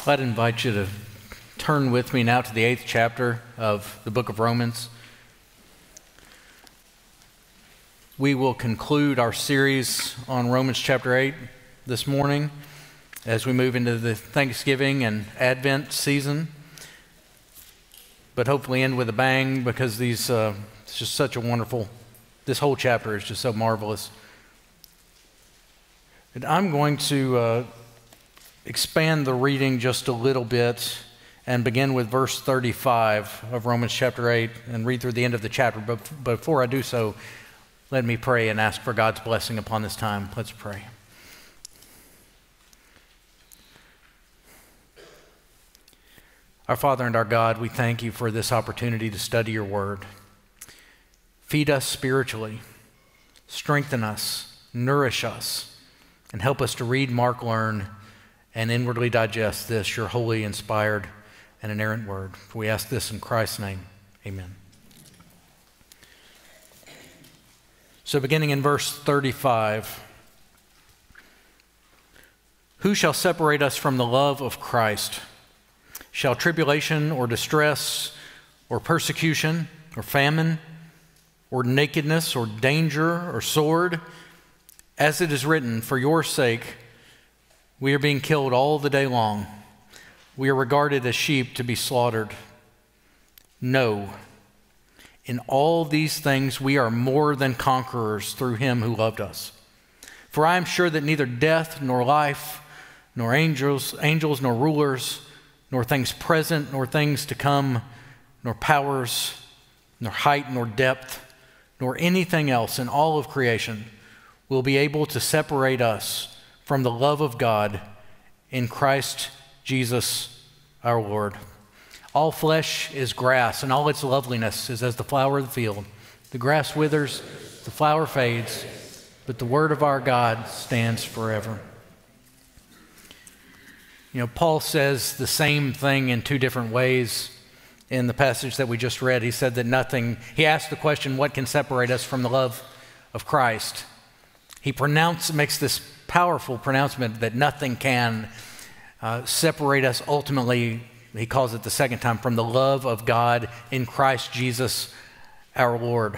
I'd invite you to turn with me now to the 8th chapter of the book of Romans. We will conclude our series on Romans chapter 8 this morning as we move into the Thanksgiving and Advent season, but hopefully end with a bang because it's just such a wonderful, this whole chapter is just so marvelous. And I'm going to expand the reading just a little bit and begin with verse 35 of Romans chapter 8 and read through the end of the chapter. But before I do so, let me pray and ask for God's blessing upon this time. Let's pray. Our Father and our God, we thank you for this opportunity to study your word. Feed us spiritually, strengthen us, nourish us, and help us to read, mark, learn, and inwardly digest this, your holy, inspired, and inerrant word. For we ask this in Christ's name. Amen. So beginning in verse 35, who shall separate us from the love of Christ? Shall tribulation or distress or persecution or famine or nakedness or danger or sword? As it is written, for your sake we are being killed all the day long. We are regarded as sheep to be slaughtered. No, in all these things we are more than conquerors through him who loved us. For I am sure that neither death nor life, nor angels nor rulers, nor things present nor things to come, nor powers, nor height nor depth, nor anything else in all of creation will be able to separate us from the love of God in Christ Jesus our Lord. All flesh is grass, and all its loveliness is as the flower of the field. The grass withers, the flower fades, but the word of our God stands forever. You know, Paul says the same thing in two different ways in the passage that we just read. He said that he asked the question, what can separate us from the love of Christ? He makes this powerful pronouncement that nothing can separate us ultimately, he calls it the second time, from the love of God in Christ Jesus our Lord.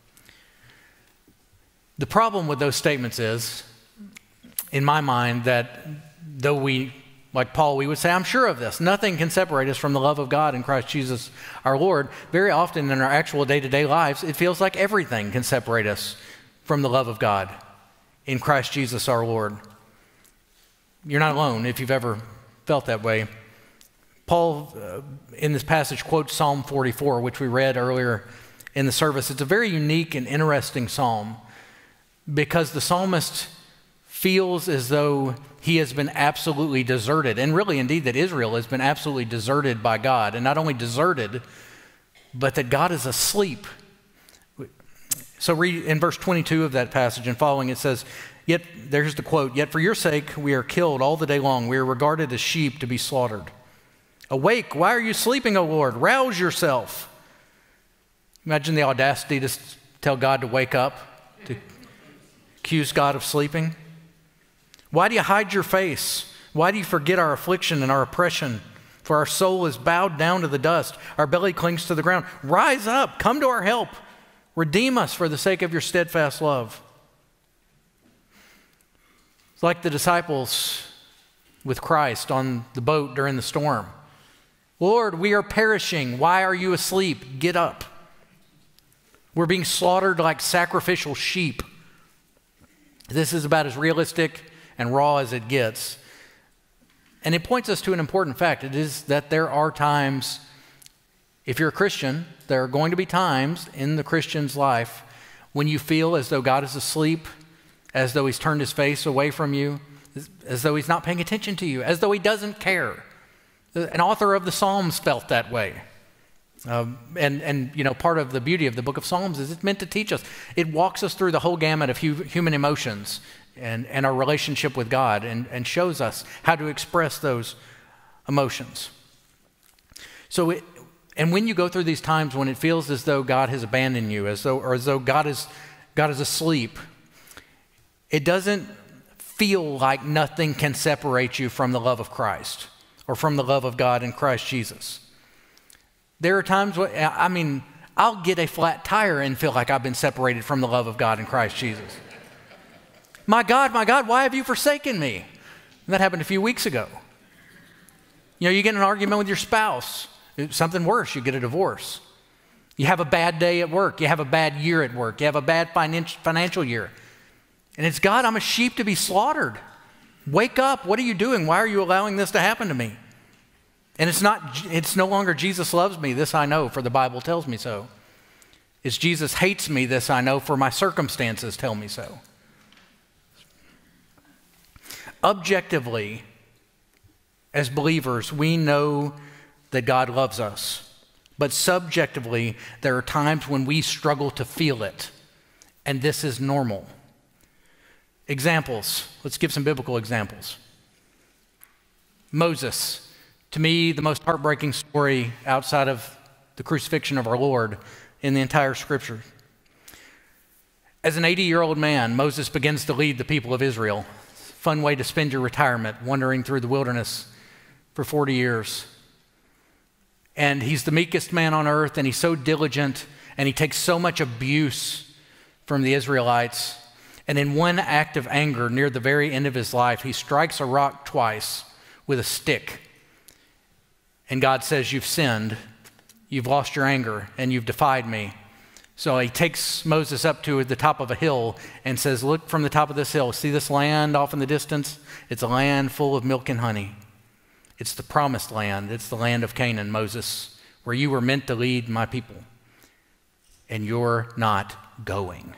The problem with those statements is, in my mind, that though we, like Paul, we would say, I'm sure of this, nothing can separate us from the love of God in Christ Jesus our Lord. Very often in our actual day-to-day lives, it feels like everything can separate us from the love of God in Christ Jesus our Lord. You're not alone if you've ever felt that way. Paul, in this passage, quotes Psalm 44, which we read earlier in the service. It's a very unique and interesting psalm because the psalmist feels as though he has been absolutely deserted, and really indeed that Israel has been absolutely deserted by God, and not only deserted, but that God is asleep. So read in verse 22 of that passage and following, it says, yet, there's the quote, yet for your sake we are killed all the day long. We are regarded as sheep to be slaughtered. Awake, why are you sleeping, O Lord? Rouse yourself. Imagine the audacity to tell God to wake up, to accuse God of sleeping. Why do you hide your face? Why do you forget our affliction and our oppression? For our soul is bowed down to the dust. Our belly clings to the ground. Rise up, come to our help. Redeem us for the sake of your steadfast love. It's like the disciples with Christ on the boat during the storm. Lord, we are perishing. Why are you asleep? Get up. We're being slaughtered like sacrificial sheep. This is about as realistic and raw as it gets. And it points us to an important fact. It is that there are times, if you're a Christian, there are going to be times in the Christian's life when you feel as though God is asleep, as though he's turned his face away from you, as though he's not paying attention to you, as though he doesn't care. An author of the Psalms felt that way. And you know, part of the beauty of the book of Psalms is it's meant to teach us. It walks us through the whole gamut of human emotions and our relationship with God and shows us how to express those emotions. And when you go through these times when it feels as though God has abandoned you, as though God is asleep, it doesn't feel like nothing can separate you from the love of Christ. or from the love of God in Christ Jesus. There are times when, I'll get a flat tire and feel like I've been separated from the love of God in Christ Jesus. My God, why have you forsaken me? And that happened a few weeks ago. You get in an argument with your spouse. Something worse, you get a divorce. You have a bad day at work. You have a bad year at work. You have a bad financial year. And it's, God, I'm a sheep to be slaughtered. Wake up. What are you doing? Why are you allowing this to happen to me? And it's no longer Jesus loves me. This I know, for the Bible tells me so. It's Jesus hates me. This I know, for my circumstances tell me so. Objectively, as believers, we know that God loves us. But subjectively, there are times when we struggle to feel it, and this is normal. Examples. Let's give some biblical examples. Moses, to me, the most heartbreaking story outside of the crucifixion of our Lord in the entire Scripture. As an 80-year-old man, Moses begins to lead the people of Israel. Fun way to spend your retirement, wandering through the wilderness for 40 years. And he's the meekest man on earth, and he's so diligent, and he takes so much abuse from the Israelites. And in one act of anger, near the very end of his life, he strikes a rock twice with a stick. And God says, you've sinned, you've lost your anger, and you've defied me. So he takes Moses up to the top of a hill and says, look from the top of this hill, see this land off in the distance? It's a land full of milk and honey. It's the promised land. It's the land of Canaan, Moses, where you were meant to lead my people. And you're not going.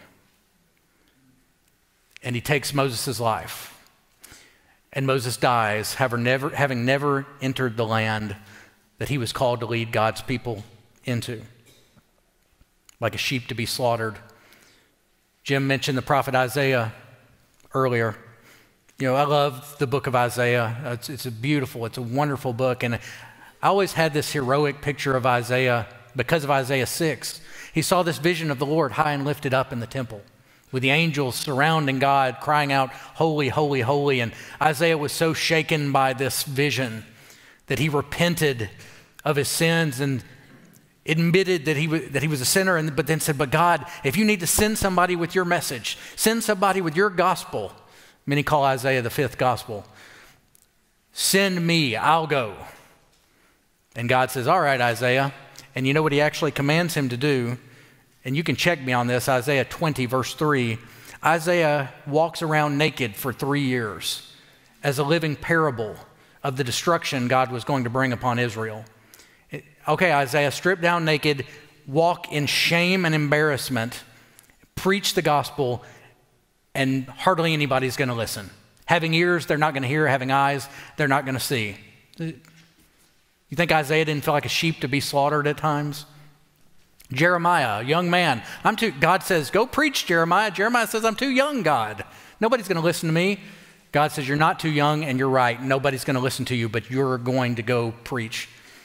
And he takes Moses' life. And Moses dies, having never entered the land that he was called to lead God's people into. Like a sheep to be slaughtered. Jim mentioned the prophet Isaiah earlier. I love the book of Isaiah. It's a wonderful book. And I always had this heroic picture of Isaiah because of Isaiah 6. He saw this vision of the Lord high and lifted up in the temple with the angels surrounding God, crying out, holy, holy, holy. And Isaiah was so shaken by this vision that he repented of his sins and admitted that he was a sinner, but then said, but God, if you need to send somebody with your message, send somebody with your gospel. Many call Isaiah the fifth gospel. Send me, I'll go. And God says, all right, Isaiah. And you know what he actually commands him to do? And you can check me on this, Isaiah 20, verse 3. Isaiah walks around naked for 3 years as a living parable of the destruction God was going to bring upon Israel. Okay, Isaiah, strip down naked, walk in shame and embarrassment, preach the gospel, and hardly anybody's going to listen. Having ears, they're not going to hear. Having eyes, they're not going to see. You think Isaiah didn't feel like a sheep to be slaughtered at times? Jeremiah, a young man. God says, go preach, Jeremiah. Jeremiah says, I'm too young, God. Nobody's going to listen to me. God says, you're not too young, and you're right. Nobody's going to listen to you, but you're going to go preach.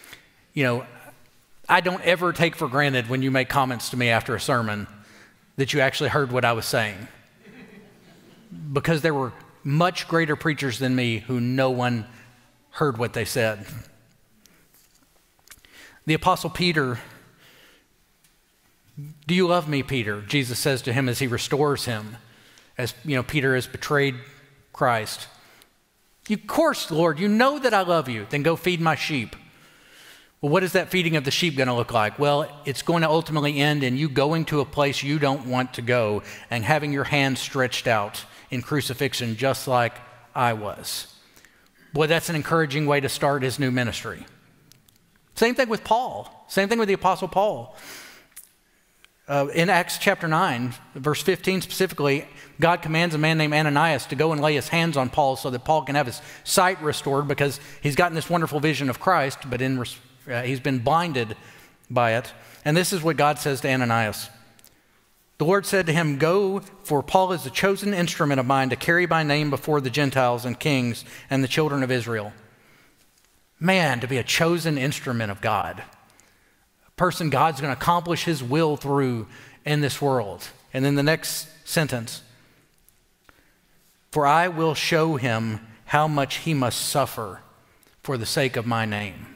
I don't ever take for granted when you make comments to me after a sermon that you actually heard what I was saying. Because there were much greater preachers than me who no one heard what they said. The Apostle Peter, do you love me, Peter? Jesus says to him as he restores him. As Peter has betrayed Christ. Of course, Lord, you know that I love you. Then go feed my sheep. Well, what is that feeding of the sheep going to look like? Well, it's going to ultimately end in you going to a place you don't want to go and having your hand stretched out in crucifixion just like I was. Boy, that's an encouraging way to start his new ministry. Same thing with Paul. Same thing with the Apostle Paul. In Acts chapter 9, verse 15 specifically, God commands a man named Ananias to go and lay his hands on Paul so that Paul can have his sight restored because he's gotten this wonderful vision of Christ, but he's been blinded by it. And this is what God says to Ananias. The Lord said to him, go, for Paul is the chosen instrument of mine to carry my name before the Gentiles and kings and the children of Israel. Man, to be a chosen instrument of God. A person God's going to accomplish his will through in this world. And then the next sentence. For I will show him how much he must suffer for the sake of my name.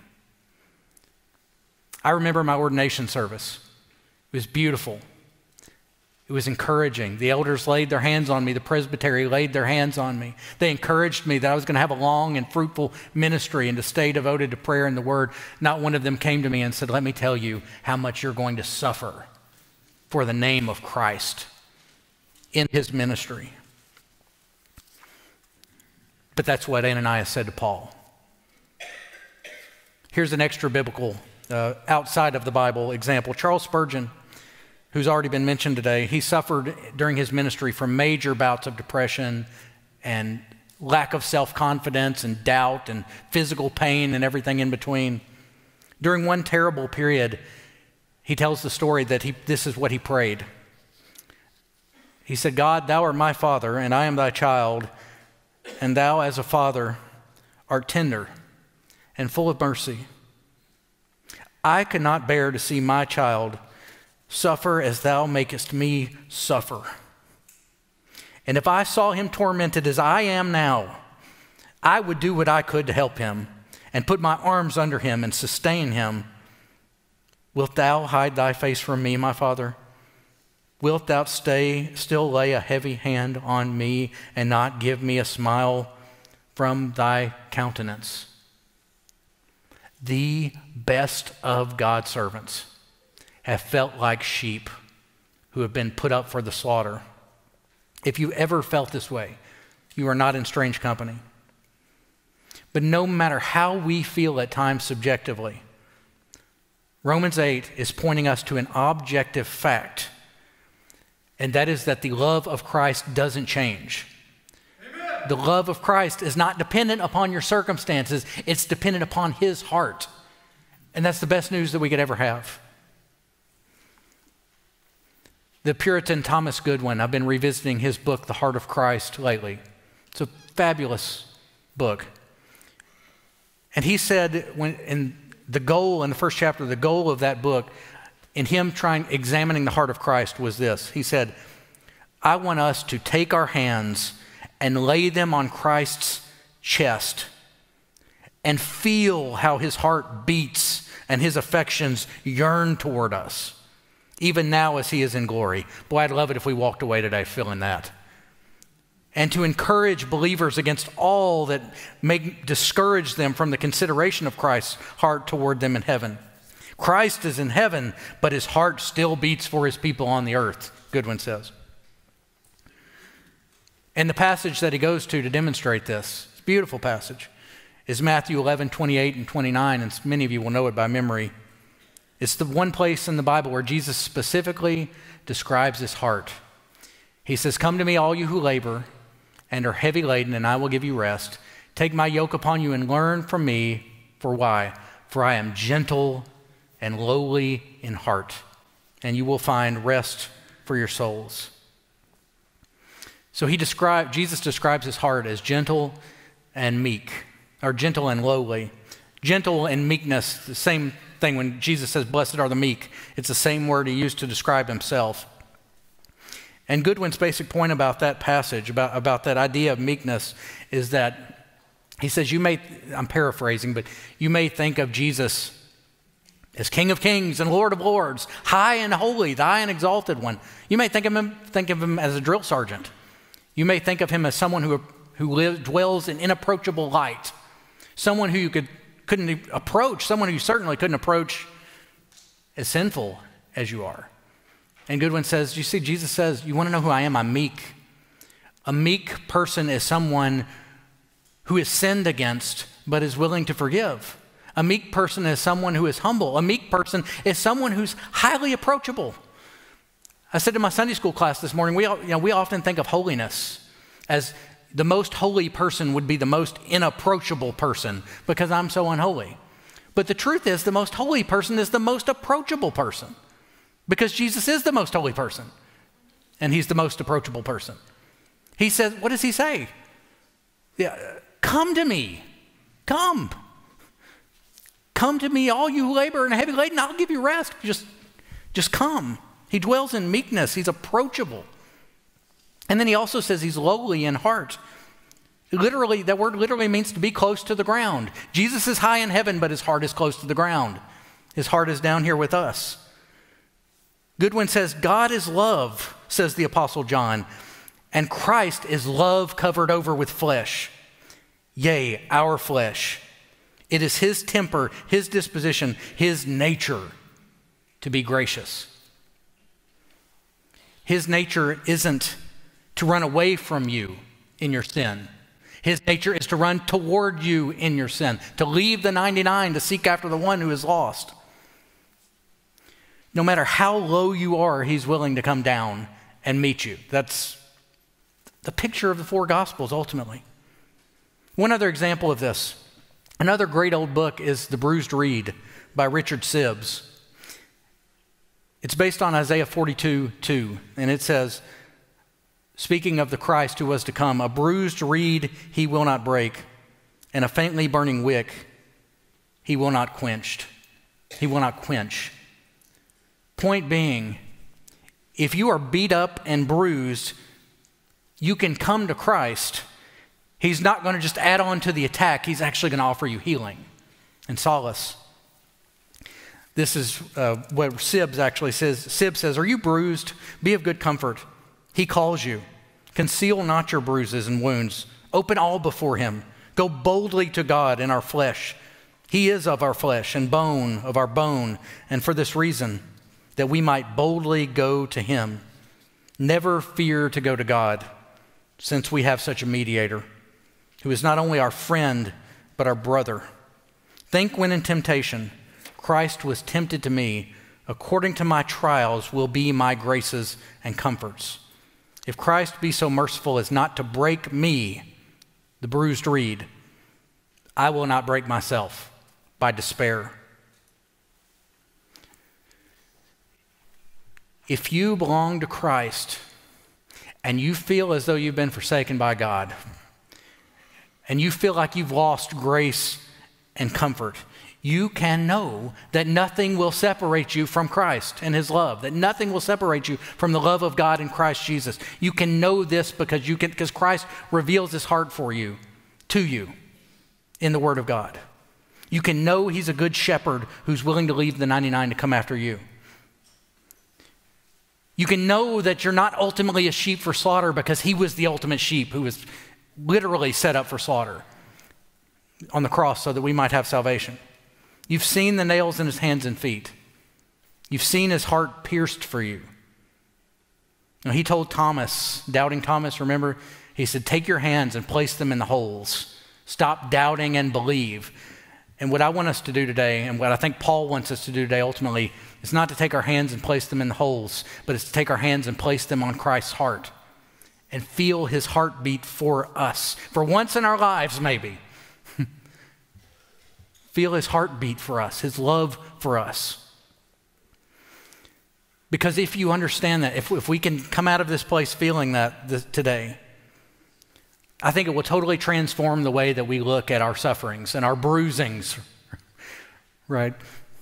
I remember my ordination service. It was beautiful. It was encouraging. The elders laid their hands on me. The presbytery laid their hands on me. They encouraged me that I was going to have a long and fruitful ministry and to stay devoted to prayer and the word. Not one of them came to me and said, let me tell you how much you're going to suffer for the name of Christ in his ministry. But that's what Ananias said to Paul. Here's an extra biblical, outside of the Bible example. Charles Spurgeon, who's already been mentioned today, he suffered during his ministry from major bouts of depression and lack of self-confidence and doubt and physical pain and everything in between. During one terrible period, he tells the story that this is what he prayed. He said, God, thou art my father, and I am thy child, and thou as a father art tender and full of mercy. I could not bear to see my child suffer as thou makest me suffer. And if I saw him tormented as I am now, I would do what I could to help him and put my arms under him and sustain him. Wilt thou hide thy face from me, my father? Wilt thou still lay a heavy hand on me and not give me a smile from thy countenance? The best of God's servants have felt like sheep who have been put up for the slaughter. If you ever felt this way, you are not in strange company. But no matter how we feel at times subjectively, Romans 8 is pointing us to an objective fact, and that is that the love of Christ doesn't change. Amen. The love of Christ is not dependent upon your circumstances, it's dependent upon his heart. And that's the best news that we could ever have. The Puritan Thomas Goodwin, I've been revisiting his book, The Heart of Christ, lately. It's a fabulous book. And he said, in the first chapter, the goal of that book, in him examining the heart of Christ, was this. He said, I want us to take our hands and lay them on Christ's chest and feel how his heart beats and his affections yearn toward us, even now as he is in glory. Boy, I'd love it if we walked away today feeling that. And to encourage believers against all that may discourage them from the consideration of Christ's heart toward them in heaven. Christ is in heaven, but his heart still beats for his people on the earth, Goodwin says. And the passage that he goes to demonstrate this, it's a beautiful passage, is Matthew 11, 28 and 29, and many of you will know it by memory. It's the one place in the Bible where Jesus specifically describes his heart. He says, come to me, all you who labor and are heavy laden, and I will give you rest. Take my yoke upon you and learn from me. For why? For I am gentle and lowly in heart, and you will find rest for your souls. So Jesus describes his heart as gentle and meek, or gentle and lowly. Gentle and meekness, the same thing when Jesus says, blessed are the meek. It's the same word he used to describe himself. And Goodwin's basic point about that passage, about that idea of meekness, is that he says, I'm paraphrasing, but you may think of Jesus as King of Kings and Lord of Lords, high and holy, the high and exalted one. You may think of him as a drill sergeant. You may think of him as someone who dwells in inapproachable light, someone who you couldn't approach, someone who you certainly couldn't approach as sinful as you are. And Goodwin says, you see, Jesus says, you want to know who I am? I'm meek. A meek person is someone who is sinned against but is willing to forgive. A meek person is someone who is humble. A meek person is someone who's highly approachable. I said to my Sunday school class this morning, we often think of holiness as the most holy person would be the most inapproachable person because I'm so unholy. But the truth is the most holy person is the most approachable person because Jesus is the most holy person and he's the most approachable person. He says, what does he say? Yeah, come to me. Come. Come to me, all you who labor and are heavy laden, I'll give you rest. Just come. He dwells in meekness. He's approachable. And then he also says he's lowly in heart. Literally, that word literally means to be close to the ground. Jesus is high in heaven, but his heart is close to the ground. His heart is down here with us. Goodwin says, God is love, says the Apostle John, and Christ is love covered over with flesh. Yea, our flesh. It is his temper, his disposition, his nature to be gracious. His nature isn't to run away from you in your sin. His nature is to run toward you in your sin, to leave the 99 to seek after the one who is lost. No matter how low you are, he's willing to come down and meet you. That's the picture of the four Gospels, ultimately. One other example of this, another great old book is The Bruised Reed by Richard Sibbes. It's based on Isaiah 42:2, and it says, speaking of the Christ who was to come, a bruised reed he will not break, and a faintly burning wick he will not quench. He will not quench. Point being, if you are beat up and bruised, you can come to Christ. He's not going to just add on to the attack. He's actually going to offer you healing and solace. This is what Sibbes actually says. Sibbes says, are you bruised? Be of good comfort. He calls you. Conceal not your bruises and wounds. Open all before him. Go boldly to God in our flesh. He is of our flesh and bone of our bone. And for this reason, that we might boldly go to him. Never fear to go to God, since we have such a mediator, who is not only our friend, but our brother. Think when in temptation, Christ was tempted to me, according to my trials will be my graces and comforts. If Christ be so merciful as not to break me, the bruised reed, I will not break myself by despair. If you belong to Christ and you feel as though you've been forsaken by God, and you feel like you've lost grace and comfort, you can know that nothing will separate you from Christ and his love, that nothing will separate you from the love of God in Christ Jesus. You can know this because Christ reveals his heart for you, to you, in the Word of God. You can know he's a good shepherd who's willing to leave the 99 to come after you. You can know that you're not ultimately a sheep for slaughter because he was the ultimate sheep who was literally set up for slaughter on the cross so that we might have salvation. You've seen the nails in his hands and feet. You've seen his heart pierced for you. Now, he told Thomas, doubting Thomas, remember? He said, take your hands and place them in the holes. Stop doubting and believe. And what I want us to do today, and what I think Paul wants us to do today ultimately, is not to take our hands and place them in the holes, but it's to take our hands and place them on Christ's heart and feel his heartbeat for us. For once in our lives, maybe. Feel his heartbeat for us, his love for us. Because if you understand that, if we can come out of this place feeling that today, I think it will totally transform the way that we look at our sufferings and our bruisings, right?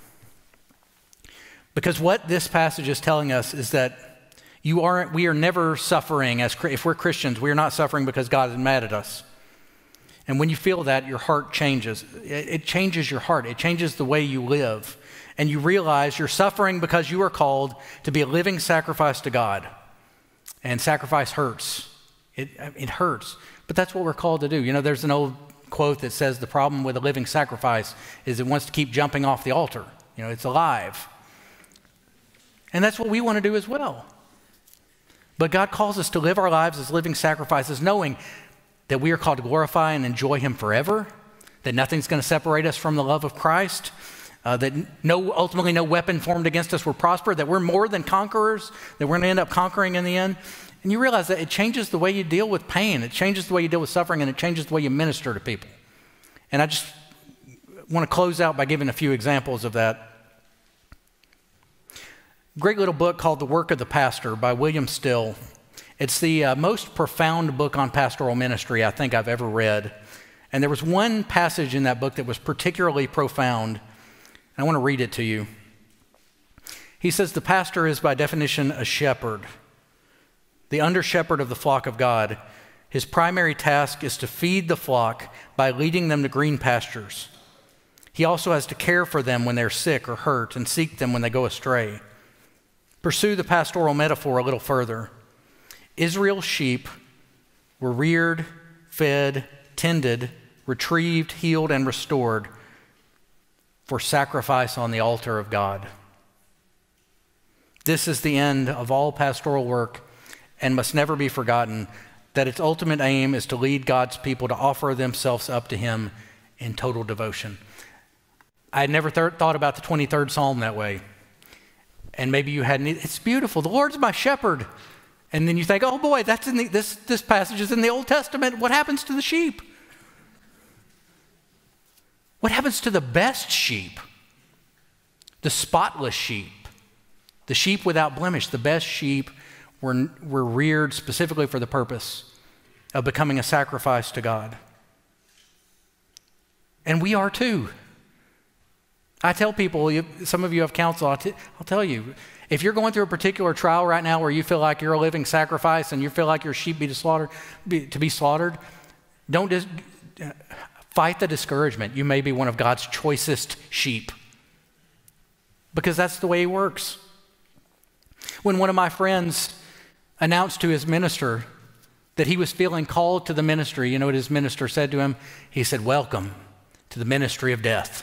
Because what this passage is telling us is that we are never suffering if we're Christians. We are not suffering because God is mad at us. And when you feel that, your heart changes. It changes your heart. It changes the way you live. And you realize you're suffering because you are called to be a living sacrifice to God. And sacrifice hurts. It hurts. But that's what we're called to do. You know, there's an old quote that says the problem with a living sacrifice is it wants to keep jumping off the altar. You know, it's alive. And that's what we want to do as well. But God calls us to live our lives as living sacrifices, knowing that we are called to glorify and enjoy him forever, that nothing's going to separate us from the love of Christ, that ultimately no weapon formed against us will prosper, that we're more than conquerors, that we're going to end up conquering in the end. And you realize that it changes the way you deal with pain, it changes the way you deal with suffering, and it changes the way you minister to people. And I just want to close out by giving a few examples of that. Great little book called The Work of the Pastor by William Still. It's the most profound book on pastoral ministry I think I've ever read. And there was one passage in that book that was particularly profound. And I want to read it to you. He says, the pastor is by definition a shepherd, the under-shepherd of the flock of God. His primary task is to feed the flock by leading them to green pastures. He also has to care for them when they're sick or hurt and seek them when they go astray. Pursue the pastoral metaphor a little further. Israel's sheep were reared, fed, tended, retrieved, healed, and restored for sacrifice on the altar of God. This is the end of all pastoral work and must never be forgotten, that its ultimate aim is to lead God's people to offer themselves up to Him in total devotion. I had never thought about the 23rd Psalm that way. And maybe you hadn't. It's beautiful. The Lord's my shepherd. And then you think, oh boy, that's in this passage is in the Old Testament. What happens to the sheep? What happens to the best sheep? The spotless sheep. The sheep without blemish. The best sheep were reared specifically for the purpose of becoming a sacrifice to God. And we are too. I tell people, some of you have counsel, I'll tell you, if you're going through a particular trial right now where you feel like you're a living sacrifice and you feel like your sheep to be slaughtered, don't just fight the discouragement. You may be one of God's choicest sheep, because that's the way He works. When one of my friends announced to his minister that he was feeling called to the ministry, you know what his minister said to him? He said, "Welcome to the ministry of death.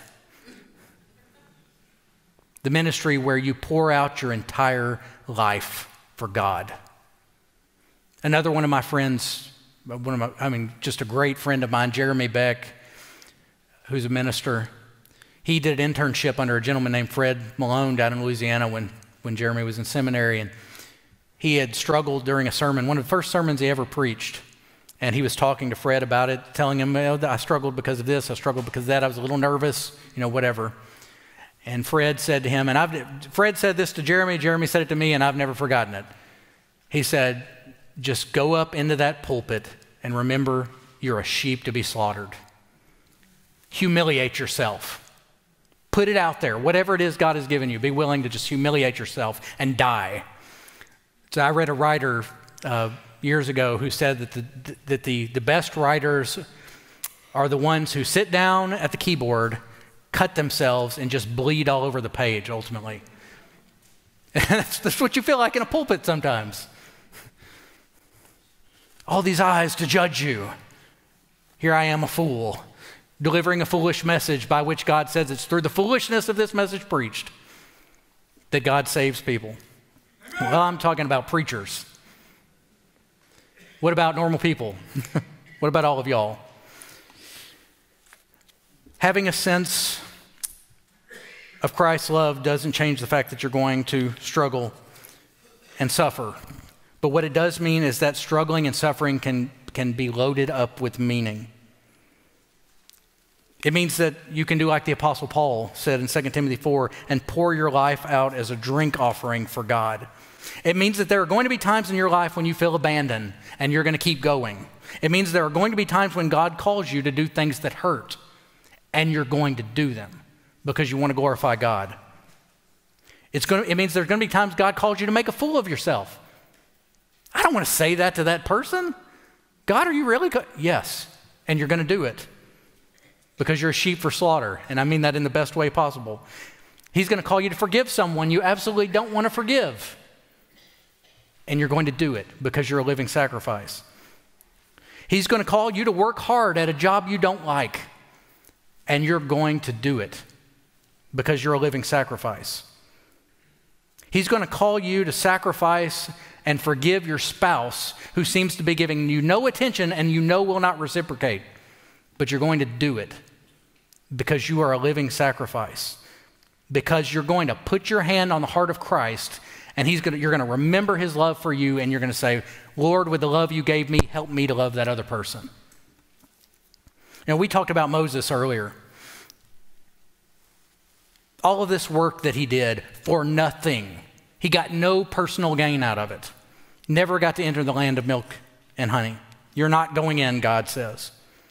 The ministry where you pour out your entire life for God." Another one of my friends, just a great friend of mine, Jeremy Beck, who's a minister, he did an internship under a gentleman named Fred Malone down in Louisiana when Jeremy was in seminary, and he had struggled during a sermon, one of the first sermons he ever preached, and he was talking to Fred about it, telling him, I struggled because of this, I struggled because of that, I was a little nervous, whatever. And Fred said to him, Fred said this to Jeremy, Jeremy said it to me, and I've never forgotten it. He said, just go up into that pulpit and remember you're a sheep to be slaughtered. Humiliate yourself. Put it out there. Whatever it is God has given you, be willing to just humiliate yourself and die. So I read a writer years ago who said that the best writers are the ones who sit down at the keyboard, cut themselves, and just bleed all over the page, ultimately. That's what you feel like in a pulpit sometimes. All these eyes to judge you. Here I am, a fool, delivering a foolish message by which God says it's through the foolishness of this message preached that God saves people. Well, I'm talking about preachers. What about normal people? What about all of y'all? Having a sense of Christ's love doesn't change the fact that you're going to struggle and suffer. But what it does mean is that struggling and suffering can be loaded up with meaning. It means that you can do like the Apostle Paul said in 2 Timothy 4 and pour your life out as a drink offering for God. It means that there are going to be times in your life when you feel abandoned and you're going to keep going. It means there are going to be times when God calls you to do things that hurt and you're going to do them because you want to glorify God. It means there's going to be times God calls you to make a fool of yourself. I don't want to say that to that person. God, are you really? Yes, and you're going to do it because you're a sheep for slaughter, and I mean that in the best way possible. He's going to call you to forgive someone you absolutely don't want to forgive, and you're going to do it because you're a living sacrifice. He's going to call you to work hard at a job you don't like, and you're going to do it because you're a living sacrifice. He's going to call you to sacrifice and forgive your spouse who seems to be giving you no attention and will not reciprocate, but you're going to do it because you are a living sacrifice, because you're going to put your hand on the heart of Christ and you're going to remember His love for you, and you're going to say, Lord, with the love you gave me, help me to love that other person. We talked about Moses earlier. All of this work that he did for nothing. He got no personal gain out of it. Never got to enter the land of milk and honey. You're not going in, God says.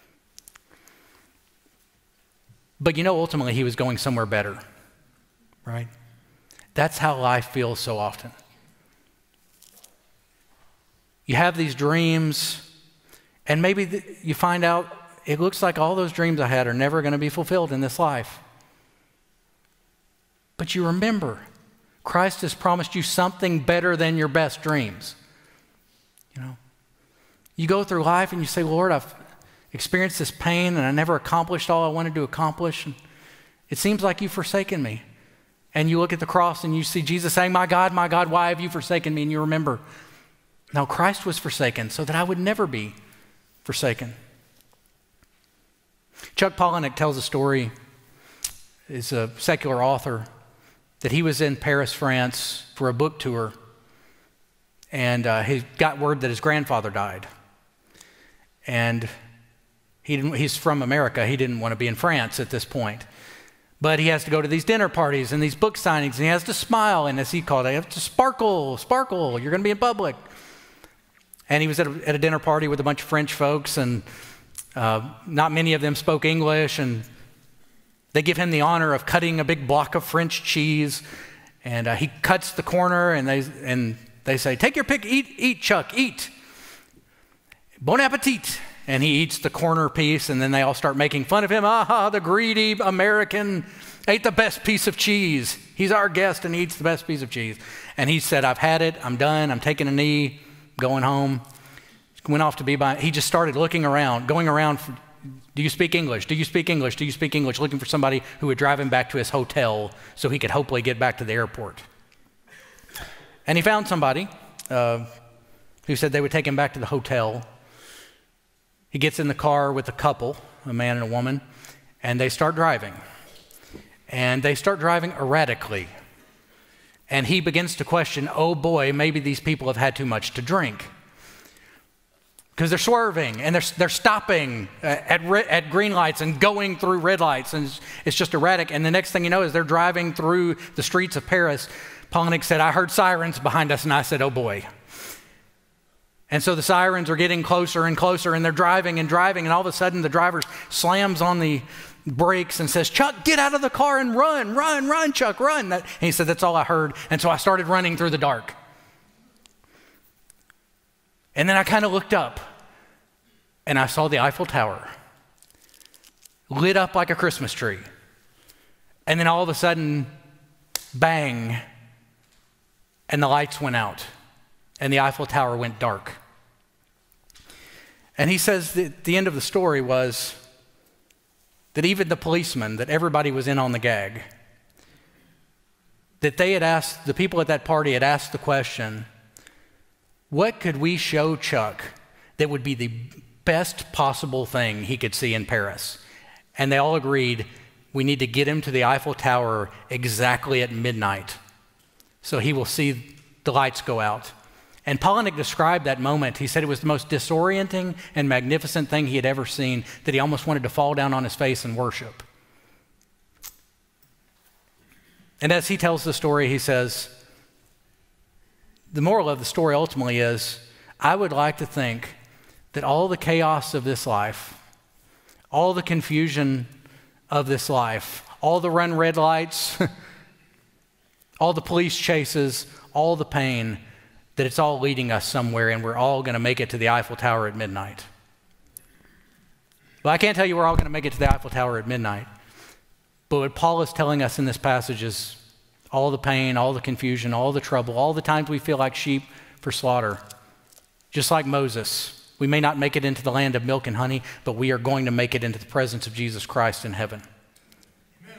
But ultimately he was going somewhere better, right? That's how life feels so often. You have these dreams, And maybe you find out it looks like all those dreams I had are never going to be fulfilled in this life. But you remember, Christ has promised you something better than your best dreams. You go through life and you say, Lord, I've experienced this pain and I never accomplished all I wanted to accomplish. And it seems like you've forsaken me. And you look at the cross and you see Jesus saying, my God, why have you forsaken me? And you remember, no, Christ was forsaken so that I would never be forsaken. Chuck Palahniuk tells a story, is a secular author, that he was in Paris, France for a book tour. And he got word that his grandfather died. And he's from America. He didn't want to be in France at this point. But he has to go to these dinner parties and these book signings, and he has to smile, and as he called it, you have to sparkle, you're going to be in public. And he was at a dinner party with a bunch of French folks, and not many of them spoke English, and they give him the honor of cutting a big block of French cheese, and he cuts the corner, and they say, take your pick, eat, Chuck, eat. Bon appetit. And he eats the corner piece, and then they all start making fun of him. Aha, the greedy American ate the best piece of cheese. He's our guest, and he eats the best piece of cheese. And he said, I've had it, I'm done, I'm taking a knee, going home. Went off to be by, he just started looking around, going around, do you speak English? Do you speak English? Do you speak English? Looking for somebody who would drive him back to his hotel so he could hopefully get back to the airport. And he found somebody who said they would take him back to the hotel. He gets in the car with a couple, a man and a woman, and they start driving. And they start driving erratically. And he begins to question, oh boy, maybe these people have had too much to drink. Because they're swerving and they're stopping at green lights and going through red lights, and it's just erratic. And the next thing you know is they're driving through the streets of Paris. Palahniuk said, I heard sirens behind us, and I said, oh boy. And so the sirens are getting closer and closer, and they're driving, and all of a sudden the driver slams on the brakes and says, Chuck, get out of the car and run, Chuck, run. And he said, that's all I heard. And so I started running through the dark. And then I kind of looked up, and I saw the Eiffel Tower lit up like a Christmas tree. And then all of a sudden, bang, and the lights went out, and the Eiffel Tower went dark. And he says that the end of the story was that even the policemen, that everybody was in on the gag, that they had asked, the people at that party had asked the question, what could we show Chuck that would be the best possible thing he could see in Paris? And they all agreed, we need to get him to the Eiffel Tower exactly at midnight so he will see the lights go out. And Palahniuk described that moment. He said it was the most disorienting and magnificent thing he had ever seen, that he almost wanted to fall down on his face and worship. And as he tells the story, he says, the moral of the story ultimately is, I would like to think that all the chaos of this life, all the confusion of this life, all the run red lights, all the police chases, all the pain, that it's all leading us somewhere, and we're all going to make it to the Eiffel Tower at midnight. Well, I can't tell you we're all going to make it to the Eiffel Tower at midnight, but what Paul is telling us in this passage is all the pain, all the confusion, all the trouble, all the times we feel like sheep for slaughter. Just like Moses, we may not make it into the land of milk and honey, but we are going to make it into the presence of Jesus Christ in heaven. Amen.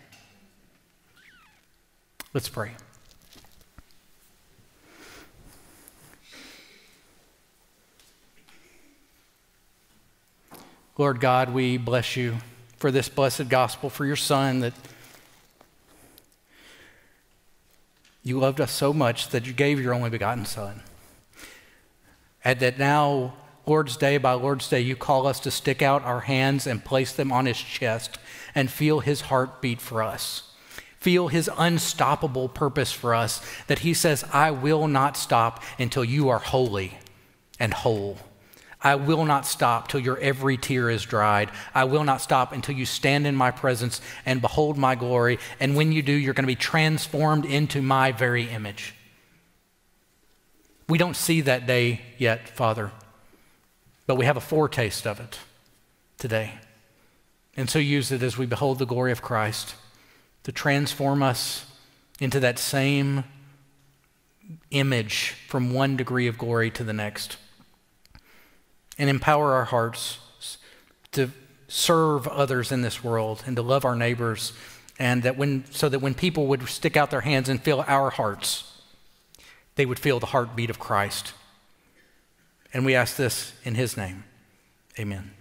Let's pray. Lord God, we bless you for this blessed gospel, for your Son, that you loved us so much that you gave your only begotten Son. And that now, Lord's Day by Lord's Day, you call us to stick out our hands and place them on his chest and feel his heart beat for us. Feel his unstoppable purpose for us, that he says, I will not stop until you are holy and whole. I will not stop till your every tear is dried. I will not stop until you stand in my presence and behold my glory. And when you do, you're going to be transformed into my very image. We don't see that day yet, Father. but we have a foretaste of it today. And so use it as we behold the glory of Christ to transform us into that same image from one degree of glory to the next. And empower our hearts to serve others in this world and to love our neighbors, and so that when people would stick out their hands and feel our hearts, they would feel the heartbeat of Christ. And we ask this in his name. Amen.